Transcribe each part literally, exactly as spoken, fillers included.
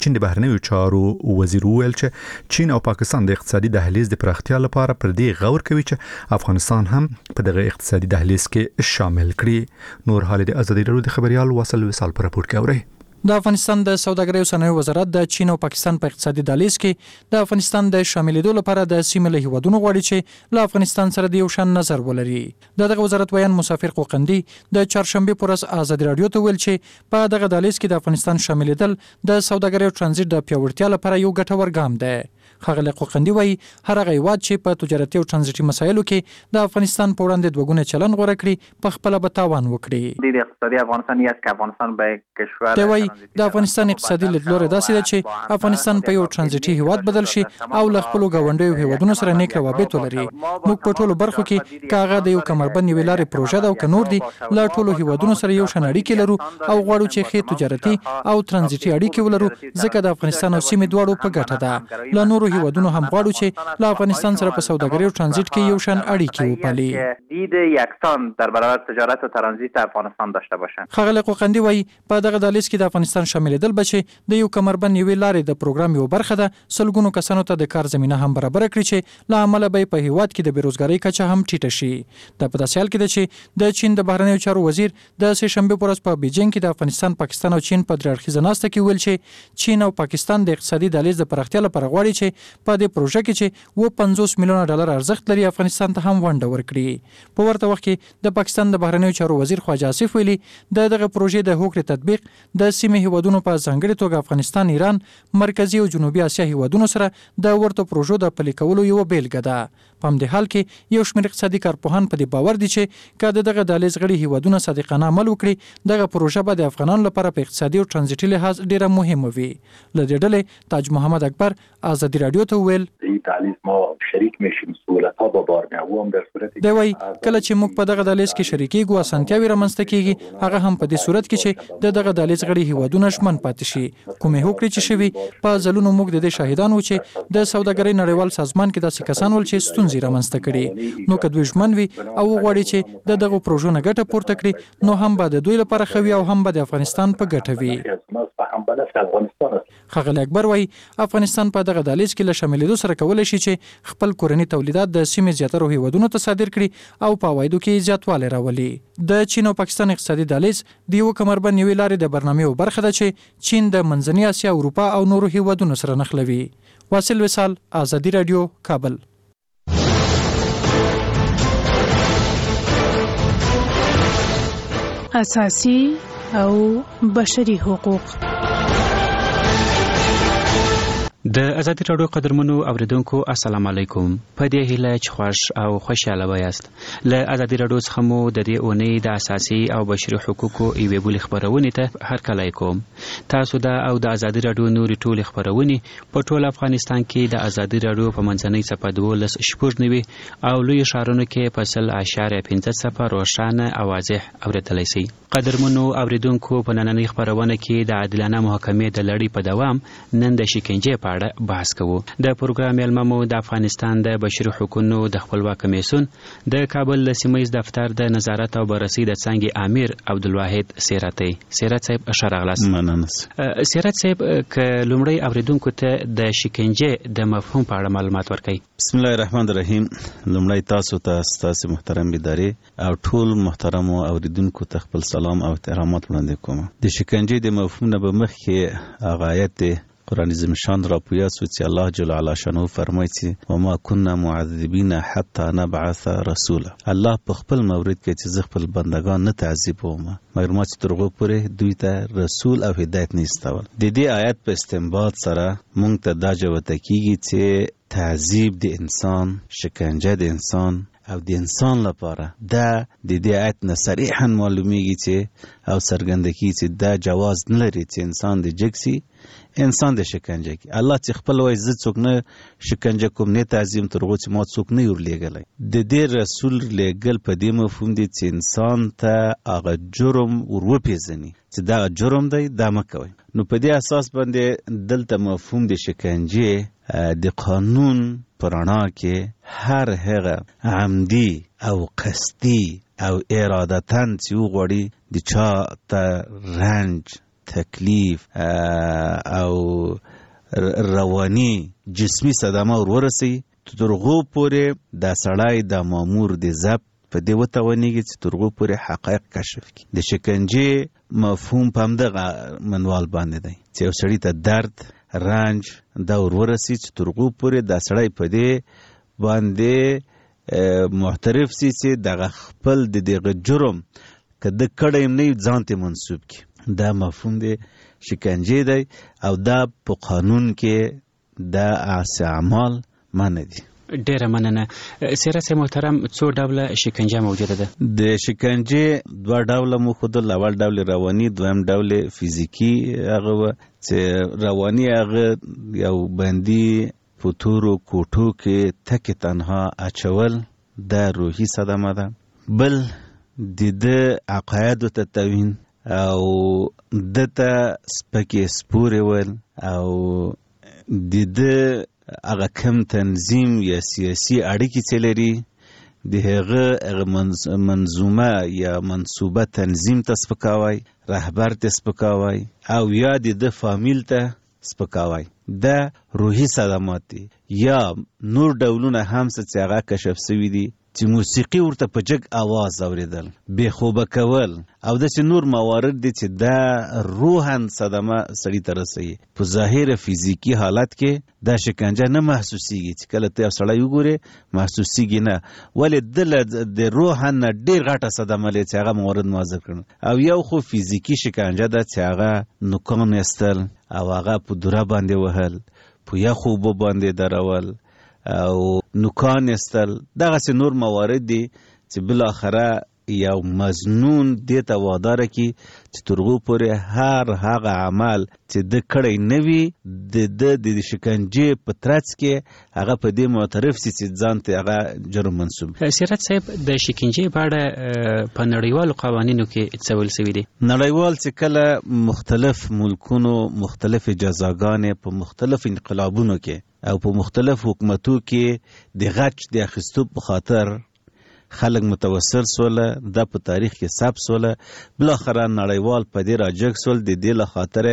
چین د بهرنیو چارو وزیر وویل چې چین او پاکستان د اقتصادي دهلیز د پراختیا لپاره پر دې غور کوي چې افغانستان هم په دغه اقتصادي دهلیز کې شامل کړي. نور حال د ازادي راډیو د خبريال واصل وصال پر راپور کې اوري. د افغانستان د سوداګرۍ او صنایع وزارت د چین او پاکستان په اقتصادي دهلیز کې د افغانستان د شاملېدو لپاره د سیمې له هیوادونو غواړي چې له افغانستان سره د یو شان نظر ولري. د دغه وزارت ویان مسافر قوقندي د چهارشنبه پر ورځ ازادي راډیو ته ویل چې په دغه دهلیز کې د افغانستان شاملېدل د سوداګرۍ او ترانزیت د پیاوړتیا لپاره یو ګټور ګام دی. ښاغلی قوقندي وایي هر هغه هیواد چې په تجارتي او ترانزیتي مسایلو کې د افغانستان په وړاندې دوه چلن غوره کړي په خپله به تاوان وکړي. د اقتصادي افغانستان است که افغانستان به کشور دی وایي د افغانستان اقتصادي لیدلوری داسې ده چې افغانستان په یو ترانزیتي هیواد بدل شي او له خپلو ګاونډیو هیوادونو سره نیک روابط ولري. موږ په ټولو برخو کې که هغه د یو کمربند یوې لارې پروژه ده او که نور دي له ټولو هیوادونو سره یو شان اړیکې لرو او غواړو چې ښې تجارتي او ترانزیتي اړیکې ولرو ځکه د افغانستان او سیمې دواړو په ګټه ده. له نورو هیوادونو هم غواړو چې له افغانستان سره په سوداګرۍ او ترانزیت کې یو شان اړیکې وپالي. دید یکسان در برابر تجارت و ترانزیت افغانستان داشته باشند. ښاغلی قوقندي وایي په دغه دهلیز کې د افغانستان شاملېدل به چې د یو کمربند یوې لارې د پروګرام یو برخه ده سلګونو کسانو ته د کار زمینه هم برابره کړي چې له امله به په هیواد کې د بیروزګارۍ کچه هم ټیټه شي. دا په داسې حال کې ده چې د چین د بهرنیو چارو وزیر د سه شنبه په ورځ په بیجینګ کې د افغانستان پاکستان او چین په درې اړخیزه ناسته کې ویل چې چین او پاکستان د اقتصادي دهلیز د پراختیا لپاره غواړي چې په دې پروژه کې چې و پنځوس میلیونه ډالر ارزښت لري افغانستان ته هم ونډه ورکړي. په ورته وخت کې د پاکستان د بهرنیو چارو وزیر خواجه آصف ویلي د دغه پروژې د هوکړې تطبیق د سیمې هیوادونو په ځانګړي توګه افغانستان، ایران، مرکزی او جنوبي اسیا هیوادونو سره د ورته پروژو د پلي کولو یو بیلګه ده. په همدې حال کې یو شمېر اقتصادي کارپوهان په دې باور دي چې که د دغه دهلیز غړي هیوادونه صادقانه عمل وکړي دغه پروژه به د افغانانو لپاره په اقتصادي او ترانزیتي لحاظ ډیره مهمه وي. له دې ډلې تاج محمد اکبر ازادي راډیو ته وویل دهلیز ما شریک میشیم سهولت‌ها با بار می‌آوریم در صورت دی وایي کله چې موږ په دغه دهلیز کې شریکېږو اسانتیاوې رامنځته کیږي هغه هم په دې صورت کې چې د دغه دهلیز غړي هیوادونه شمن پاتې شي. کومې هوکړې چې شوي په ځلونو موږ د دې شاهدان وو چې د سوداګرۍ نړیوال سازمان کې داسې کسان ول چې ستونزې رامنځته کړي. نو که دوی ژمن وي او وغواړي چې د دغه پروژو نه ګټه پورته کړي نو هم به د دوی لپاره ښه وي او هم به د افغانستان په ګټه وي. ښاغلی اکبر وایي افغانستان په دغه دهلیز کې له شاملېدو سره کولی شي چې خپل کورني تولیدات د سیمې زیاترو هیوادونو ته صادر کړي او په عوایدو کې زیاتوالی راولي. د چین او پاکستان اقتصادي دهلیز د یوه کمربند یوې لارې د برنامې یوه برخه ده چې چین د منځنۍ اسیا، اروپا او نورو هیوادونو سره نښلوي. واصل وصال، ازادي راډیو، کابل. اساسي او بشري حقوق. د ازادي راډیو قدرمنو اوریدونکو السلام علیکم. په دې هیله چې خوښ او خوشاله وایاست. له ازادي راډیو څخه مو د دې اونۍ د اساسي او بشري حقوقو یوې بلې خپرونې ته هرکلی کوم. تاسو دا او د ازادي راډیو نورې ټولې خپرونې په ټول افغانستان کې د ازادي راډیو په منځنۍ څپه دولس شپږ نوي او لویو ښارونو کې په سل اعشاریه پنځه څپه روښانه او واضح اورېدلی شئ. قدرمنو اوریدونکو په نننۍ خپرونه کې د عادلانه محاکمې د لړۍ په دوام نن د شکنجې په اړه بحث کوو. د پروګرام میلمه مو د افغانستان د بشري حقوقو د خپلواک کمیسیون د کابل د سیمه ییز دفتر د نظارت او بررسي د څانګې امیر عبدالواحد سیرتي. سیرت صاحب ښه راغلاست. مننه. سیرت صاحب که لومړی اوریدونکو ته د شکنجې د مفهوم په اړه معلومات ورکړئ. بسم الله الرحمن الرحیم. لومړی تاسو ته ستاسو محترم ادارې او ټول محترم اوریدونکو ته خپل سلام او احترامات وړاندې کوم. د شکنجې د مفهوم نه به مخکې هغه آیت قرآن عظیم شان را پویاست چې الله جل وعلا شانو فرمایي چې وما كنا معذبین حتی نبعث رسولا. الله په خپل مورد کې چې زه خپل بندگان نه تعذیبوم مګر ما چې تر هغو پورې دوی ته رسول او هدایت نه استول. د دې آیت په استنباط سره موږ ته دا جوته کیږي چې تعذیب د انسان، شکنجه د انسان او د انسان لپاره دا د دې آیت نه صریحا معلومیږي چې او څرګنده کیږي چې دا جواز نه لري چې انسان د جګسي انسان د شکنجه کی. الله چې خپل وایي زه څوک نه شکنجه کوم نه تعظیم تر هغو چې ما څوک نه ورلېږلی. د دې رسول لېږل په دې مفهوم دی چې انسان ته هغه جرم ور وپېژني چې دا جرم دی دا مه کوئ. نو په دې اساس باندې دلته مفهوم د شکنجې د قانون په رڼا کې هر هغه عمدي او قصدي او ارادتاً چې وغواړي د چا ته رنج تکلیف او رواني جسمي صدمه ورورسي ترغو پورې د سړی د مامور د ضبط په دې وتوانېږي چې ترغو پورې حقایق کشف کړي. د شکنجې مفهوم په همدغه منوال باندې دی چې یو سړي ته درد رنج دا ورورسي چې ترغو پورې د سړی په دې باندې معترف سي چې دغه خپل د دغه جرم که د کړی نه ځان ته منسوب کړي. دا مفهوم دی شکنجې دی او دا په قانون کې د عاصي اعمال منع دي. ډیره مننه. سیرت محترم څو ډوله شکنجه موجوده ده؟ د شکنجې دوه ډوله مو ښودل. اول ډول رواني، دویم ډول فزیکي. هغه و چې رواني هغه یو بندي په تورو کوټو کې تک تنها اچول دا روحي صدمه ده. بل د د عقایدو ته توهین او دته سپکې سپورې ول او د د هغه کم تنظیم یا سیاسي اړیکې چې لري د هغه منظومه یا منصوبه تنظیم ته سپکاوی، رهبر ته سپکاوی او یا د د فامیل ته سپکاوی. دا روحي صدمات دي. یا نور ډولونه هم چې هغه کشف شوي دي چې موسیقي ورته په جګ آواز اوریدل، بې خوبه کول او داسې نور موارد دي چې دا روحاً صدمه سړي ته رسوي. په ظاهر فزیکي حالت کې دا شکنجه نه محسوسیږي چې کله ته یو سړی وګورې محسوسیږي نه، ولې دله د روحاً نه ډېر غټه صدمه لري چې هغه موارد مو ذکر کړل. او یو خو فزیکي شکنجه ده چې هغه نوکان ایستل او هغه په دوره باندې وهل، په یخو اوبو باندې درول او نوکان ایستل. دغسې نور موارد دي چې بالاخره یو مظنون دې ته واداره کړي چې ترغو پورې هر هغه عمل چې د کړی نه وي د د د شکنجې په ترڅ کې هغه په دې معترف سي چې ځان ته هغه جرم منسوب. سیرت صاحب د شکنجې په اړه په نړیوالو قوانینو کې څه ویل شوي دي؟ نړیوال چې کله مختلف ملکونو مختلف جزاګانې په مختلف انقلابونو کې او په مختلف حکومتو کې د غچ د اخیستو په خاطر خلک متوسل سوله، دا په تاریخ کې ثبت سوله. بالاخره نړیوال په دې راجګ سول د دې له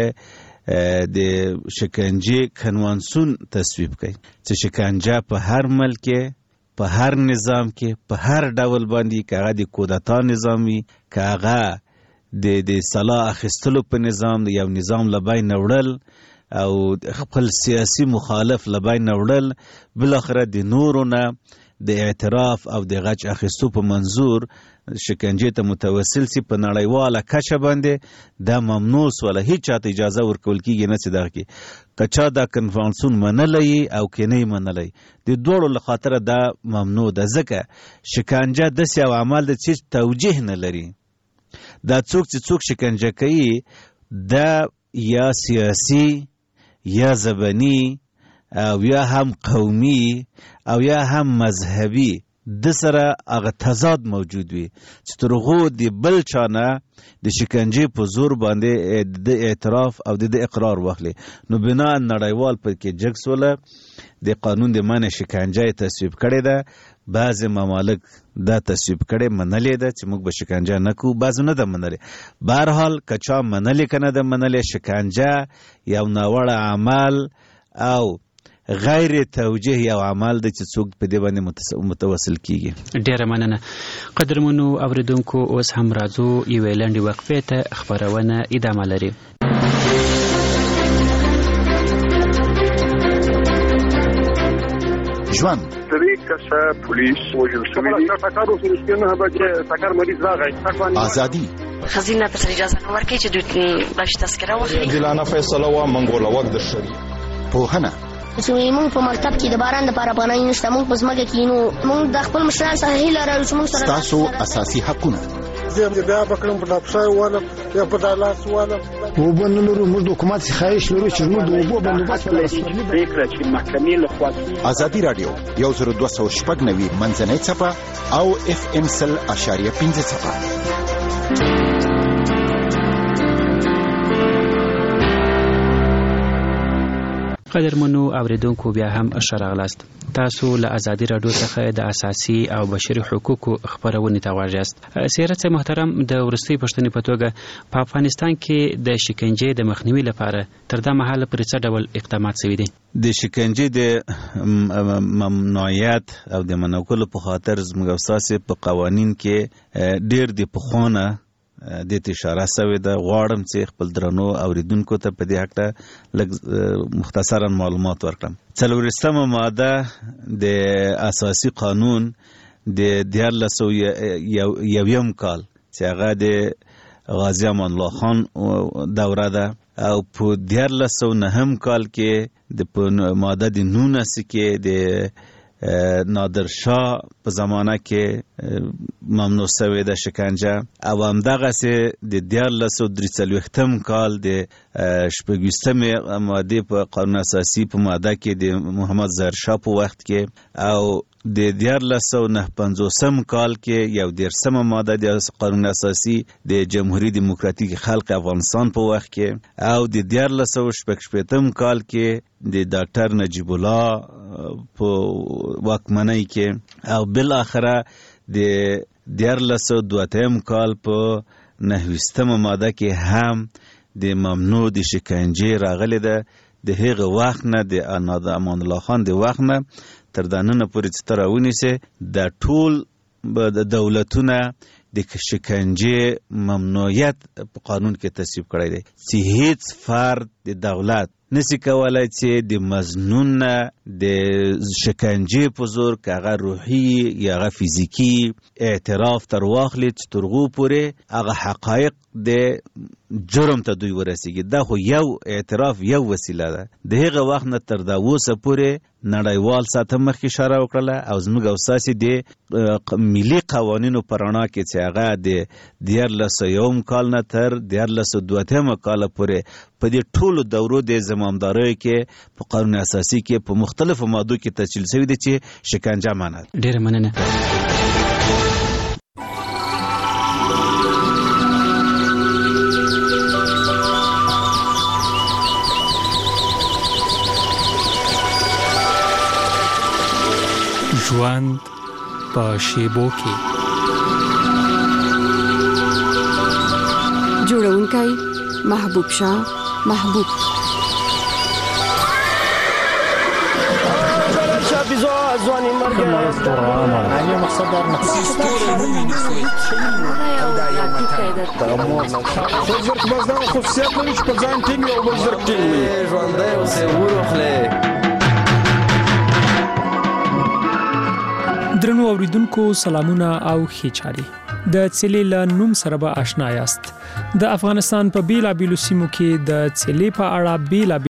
خاطر د شکنجې کنوانسون تصویب کړي چې شکنجه په هر ملک کې، په هر نظام کې، په هر ډول باندې، که هغه د کودتا نظام وي، که هغه د د سلا اخیستلو په نظام، یو نظام له بینه وړل او خپل سیاسي مخالف له بینه وړل، بالاخره د نورو نه د اعتراف او د غچ اخیستو په منظور شکنجې ته متوسل سي په نړیواله کچه باندې دا ممنوع سوله. هیڅ چاته اجازه ورکول کیږي نه چې دغه کې که چا دا کنفرانسون منلی او که نه منلی، د دواړو له خاطره دا ممنوع ده. ځکه شکنجه داسې یو عمل ده چې توجیه نه لري. دا څوک چې څوک شکنجه کوي دا یا سیاسي یا زبني او یا هم قومي او یا هم مذهبي د سره هغه تضاد موجود وي چې تر هغو د بل چا نه د شکنجې په زور باندې د اعتراف او د اقرار واخلي. نو بنا نړیوال په کې جګ سوله د قانون د منع شکنجه تصویب کړی ده. بعضې ممالک دا تصویب کړی منلې ده چې موږ به شکنجه نه کوو، بعضو نه ده منلې. بهرحال که چا منلې که نه ده منلې، شکنجه یو ناوړه عمل او غیر توجیه یو عمل دی چې څوک په دې باندې متوسل کیږي. ډیره مننه. قدرمنو اوریدونکو، اوس هم راځو یوې لنډې وقفې ته. خپرونه ادامه لري. ژوند درې کسه پولیس وژل شوي دي. ټکر وشو چې نه به ټکر مریض راغی. ازادي خزینه ته اجازه نه ورکړي چې دوی باش تذکره واخلي. عادلانه فیصله و منګوله وخت د شری پوهنه چې موږ په مکتب کې د باران لپاره پناه نشته، موږ په ځمکه کې نو موږ د خپل مشران سره هیله لرو چې موږ سره تاسو اساسي حقونه زه بیا بکرم په ډاکټر والا یا په دالاس والا و بنلرو موږ د حکومت څخه خواهش لرو چې موږ د اوبو بندوبست ولرو. فکر چې محکمې له خوا ازادي رادیو یو زر دوه سوه شپږ نوي منځنۍ څپه او اف ام سل اشاریه پنځه څپه. قدرمنو اوریدونکو بیا هم شراغلاست. تاسو له ازادي رادیو څخه د اساسي او بشري حقوقو خبرونه ته واجست. سیرت محترم د ورستي پښتني په توګه په افغانستان کې د شکنجې د مخنیوي لپاره تر دا مهاله پر څه ډول اقدامات شوي دي؟ د شکنجې د ممنوعیت او د منعکلو په خاطر زموږ اساسي په قوانین کې ډېر د پخوانه د ته اشاره شوې ده. غواړم چې خپل درنو اوریدونکو ته په دې حق لږ مختصرا معلومات ورکړم. څلورمه ماده د اساسي قانون د دیارلس سوه یویم کال چې هغه د غازی امان الله خان دوره ده او په دیارلس سوه نهم کال کې د ماده د نولس کې د نادر شاه په زمانه کې ممنوع شوې ده شکنجه او همدغسې د دیارلس سوه درې څلوېښتم کال د شپږویشتمې مادې په قانون اساسي په ماده کې د محمد ظاهر شاه په وخت کې او د دیارلس سوه نهه پنځوسم کال کې یو دېرشمه ماده د قانون اساسي د جمهوریت دیموکراتیک خلق افغانستان په وخت کې او د دیارلس سوه شپږ شپېتم کال کې د ډاکټر نجیب الله په واکمنۍ کې او بالاخره د دیارلس سوه دوه اتم کال په نهه ویشتمه ماده کې هم د ممنوع د شکنجې راغلی ده. د هغه وخت نه د امان الله خان د وخت نه تر دا نن پورې چې ته راونیسې د ټول د دولتونه د شکنجې ممنوعیت په قانون کې تصویب کړی دی چې هیڅ فرد د دولت نسی کولای چې د مظنون نه د شکنجې په زور که هغه روحي یا هغه فیزیکي اعتراف تر واخلي چې تر هغو پورې هغه حقایق د جرم ته دوی ورسیږي. دا خو یو اعتراف یو وسیله ده. د هغه وخت نه تر دا اوسه پورې نړیوال سطح مخکې اشاره وکړله او زموږ اساسي د ملي قوانینو په رڼا کې چې هغه د دیارلس سوه یوم کال نه تر دیارلس سوه دوه اتمه کاله پورې په دې ټولو دورو د زمامداریو کې په قانون اساسي کې په مختلفو مادو کې تسجیل شوي دي چې شکنجه معنا ده. ډېره مننه. ژوند په شیبو کې جوړونکی محبوب شاه محبوب ځواني مرګ نه مقصد در بزرګ بازار خصوصیت لري چې په ځان ټینګ او بزرګ ټینګ وي. ژوندی اوسې وروخلې. درنو اوریدونکو سلامونه او ښې چارې. د څلې له نوم سره به آشنا یاست. د افغانستان په بیلابیلو سیمو کې د څلې په اړه بیلابیل